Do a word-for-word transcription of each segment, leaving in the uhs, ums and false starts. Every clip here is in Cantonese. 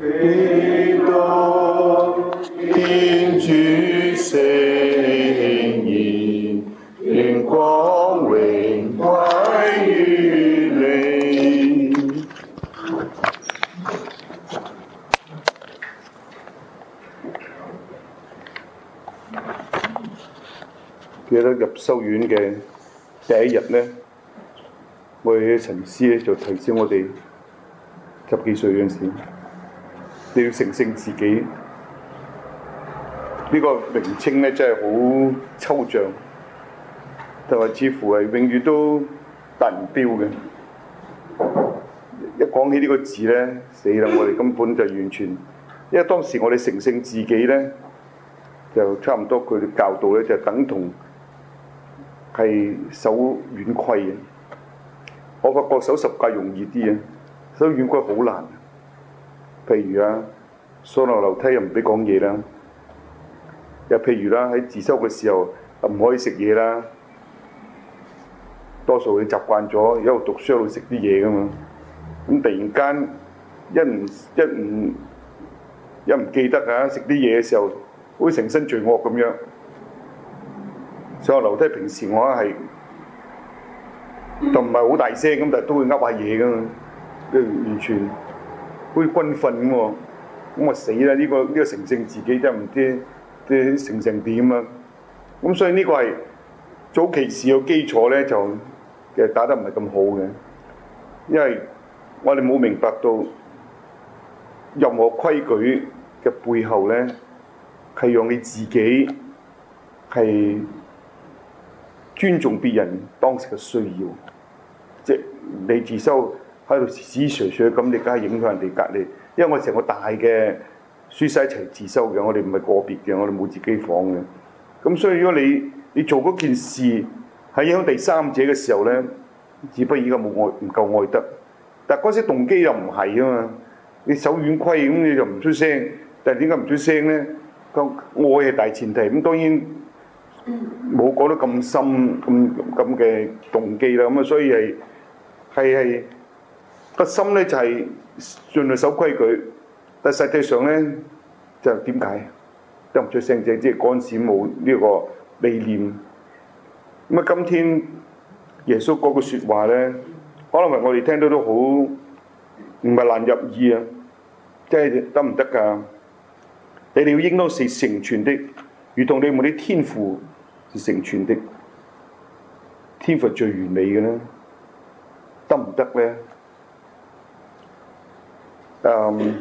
基督天主聖言，願光榮歸於你。記得入修院嘅第一日咧，我哋嘅陳師咧就提醒我哋十幾歲嗰陣時，你要成聖自己。呢、這個名稱咧真係好抽象，就話似乎係永遠都達唔標嘅。一講起呢個字咧，死啦！我哋根本就完全，因為當時我哋成聖自己咧，就差唔多佢哋教導咧就等同係守院規嘅。我發覺守十戒容易啲啊，守院規好難。譬如啊，上落樓梯又唔俾講嘢啦，又譬如啦，喺自修嘅時候唔可以食嘢啦。多數你習慣咗一路讀書一路食啲嘢噶嘛，咁突然間一唔一唔一唔記得啊，食啲嘢嘅時候，好似成身罪惡咁樣。上落樓梯平時我係就唔係好大聲咁，但係都會噏下嘢噶嘛，跟住完全好似軍訓咁喎。咁我死啦！呢、這個呢、這個成聖自己真係唔知即係成成點啊！咁所以呢個係早期時嘅基礎咧，就其實打得唔係咁好嘅，因為我哋冇明白到任何規矩嘅背後咧，係讓你自己係尊重別人當時嘅需要。即係你自修喺度時時隨隨咁，你梗係影響人哋隔離。因為我成個大嘅書室一齊自修嘅，我哋唔係個別嘅，我哋冇自己房嘅。咁所以如果你你做嗰件事係影響第三者嘅時候咧，只不過而家冇愛唔夠愛德。但係嗰時動機又唔係啊嘛，你守院規咁你就唔出聲，但係點解唔出聲咧？個愛係大前提，咁當然冇講得咁深咁咁嘅動機啦。咁啊，所以係係係個心咧就係、是、盡量守規矩，但實際上咧就點解得唔出聲啫？即係嗰陣時冇呢個理念。咁啊，今天耶穌嗰句説話咧，可能係我哋聽到都好唔係難入耳啊！即係得唔得㗎？你哋要應當是成全的，如同你們啲天父是成全的。天父係最完美嘅啦，得唔得咧？誒，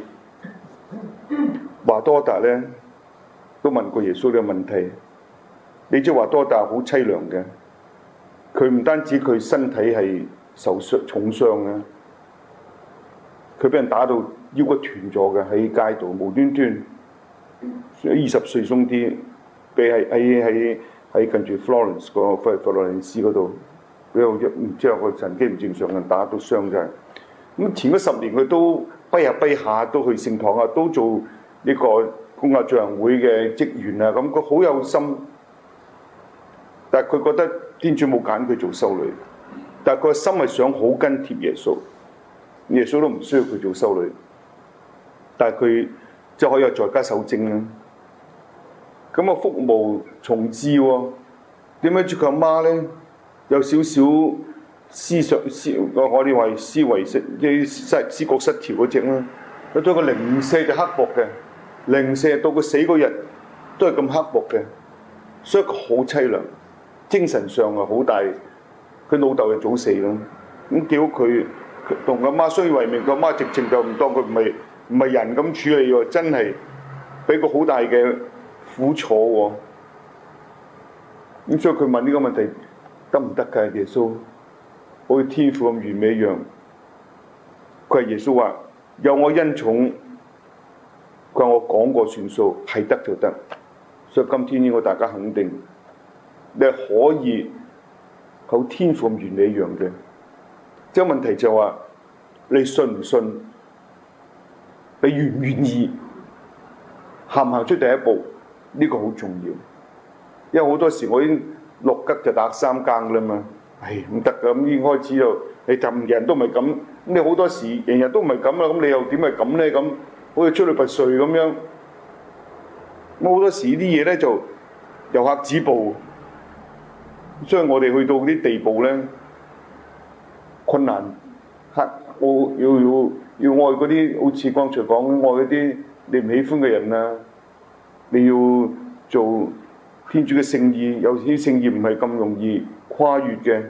華多達咧都問過耶穌呢個問題。你知華多達好凄涼嘅，佢唔單止佢身體係受傷重傷嘅，佢俾人打到腰骨斷咗嘅，喺街度無端端二十歲鬆啲，被喺喺喺喺近住 Florence 個佛佛羅倫斯嗰度，俾個唔知有個神經唔正常嘅人打到傷晒。咁前嗰十年佢都跛下跛下都去聖堂啊，都做呢個公教進行會嘅職員啊，咁佢好有心。但係佢覺得天主冇揀佢做修女，但係佢個心係想好跟貼耶穌，耶穌都唔需要佢做修女，但係佢就可以有在家守貞啦。咁啊，福無從至喎，點解住佢阿媽咧有少少思想思，我哋話思維失啲失思覺失調嗰隻啦，佢對個零舍就刻薄嘅，零舍到佢死嗰日都係咁刻薄嘅，所以佢好凄涼。精神上啊好大，佢老豆就早死啦。咁叫佢同阿媽相依為命，佢阿媽直情就唔當佢唔係唔係人咁處理喎，真係俾個好大嘅苦楚喎。咁所以佢問呢個問題得唔得㗎？耶穌好似天父咁完美一樣，佢係耶穌話有我恩寵，佢話我講過算數，係得就得。所以今天應該大家肯定。你係可以好天父咁完美一樣嘅，即係問題就話你信唔信？你願唔願意行唔行出第一步？呢、這個好重要，因為好多時我已經六吉就打三更啦嘛，唉唔得㗎，咁已經開始就你就人都唔係咁，咁你好多時人人都唔係咁啦，咁你又點係咁咧？咁好似出類拔萃咁樣。咁好多時啲嘢咧就遊客止步，所以我哋去到啲地步咧，困難嚇，我要要要愛嗰啲好似剛才講愛嗰啲你唔喜歡嘅人啊，你要做天主嘅聖意，有啲聖意唔係咁容易跨越嘅。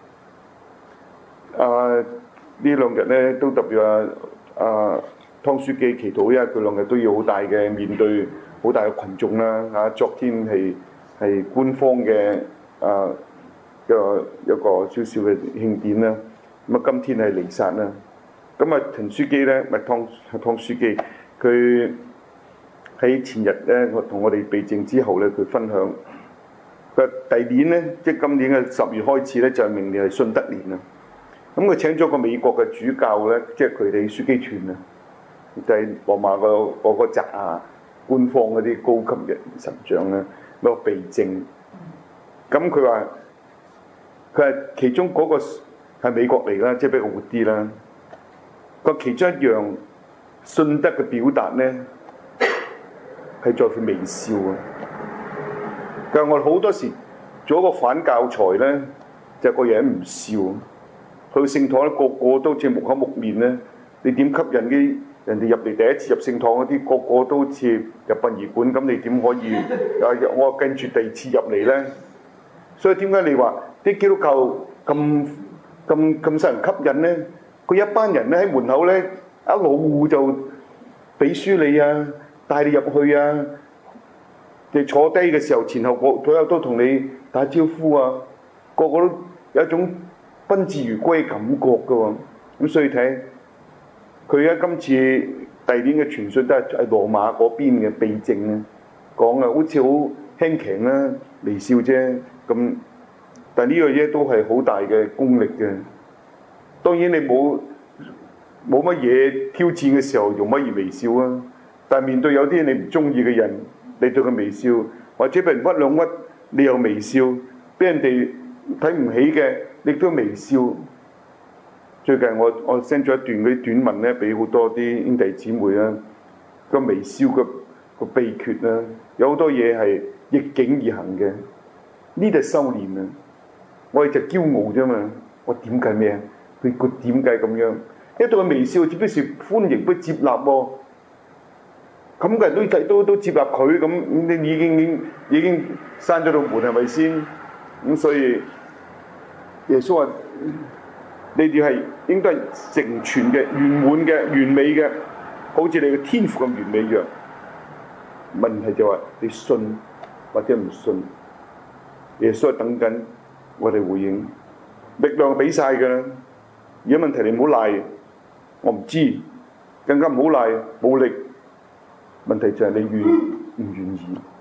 啊，呢兩日咧都特別啊啊湯書記祈禱，因為佢兩日都要好大嘅面對好大嘅群眾啦嚇、啊。昨天係係官方嘅啊一個一個少少嘅慶典啦。咁啊，今天係彌撒啦。咁啊，陳書記咧，咪湯湯書記，佢喺前日咧，我同我哋備證之後咧，佢分享，佢第二年咧，即係今年嘅十月開始咧，就係明年係信德年啦。咁佢請咗個美國嘅主教咧，即係佢哋書記團啊，就係羅馬個嗰個澤啊，官方嗰啲高級嘅神長咧，攞個備證。咁佢話，佢係其中嗰個係美國嚟啦，即係比較活啲啦。個其中一樣信德嘅表達咧，係在乎微笑啊！但係我哋好多時做一個反教材咧，就係個人唔笑。去聖堂咧，個個都似木口木面咧，你點吸引啲人哋入嚟第一次入聖堂嗰啲，個個都好似入殯儀館咁，你點可以啊？我跟住第二次入嚟咧，所以點解你話啲基督教咁咁咁受人吸引咧？佢一班人咧喺門口咧，一路就俾書你啊，帶你入去啊，你坐低嘅時候前後個左右都同你打招呼啊，個個都有一種賓至如歸嘅感覺㗎喎。咁所以睇佢而家今次第二年嘅傳訊都係喺羅馬嗰邊嘅備證咧講啊，好似好輕騎啦，微笑啫咁，但係呢個嘢都係好大嘅功力嘅。當然你冇冇乜嘢挑戰嘅時候，用乜而微笑啊？但係面對有啲你唔中意嘅人，你對佢微笑，或者俾人屈兩屈，你又微笑；俾人哋睇唔起嘅，你都微笑。最近我我 send 咗一段嗰啲短文咧，俾好多啲兄弟姊妹啦，個微笑嘅個秘訣啦，有好多嘢係逆境而行嘅，呢就係修練啊！我哋就驕傲啫嘛，我點解咩啊？佢佢點解咁樣？一對佢微笑，只不過是歡迎，不接納喎。咁嘅人都都都接納佢，咁你已經已經已經閂咗道門係咪先？咁所以耶穌話：你哋係應該係成全嘅、圓滿嘅、完美嘅，好似你嘅天父咁完美一樣。問題就話你信或者唔信，耶穌係等緊我哋回應，力量俾晒㗎啦。而家問題你唔好賴，我唔知，更加唔好賴冇力。問題就係你願唔願意。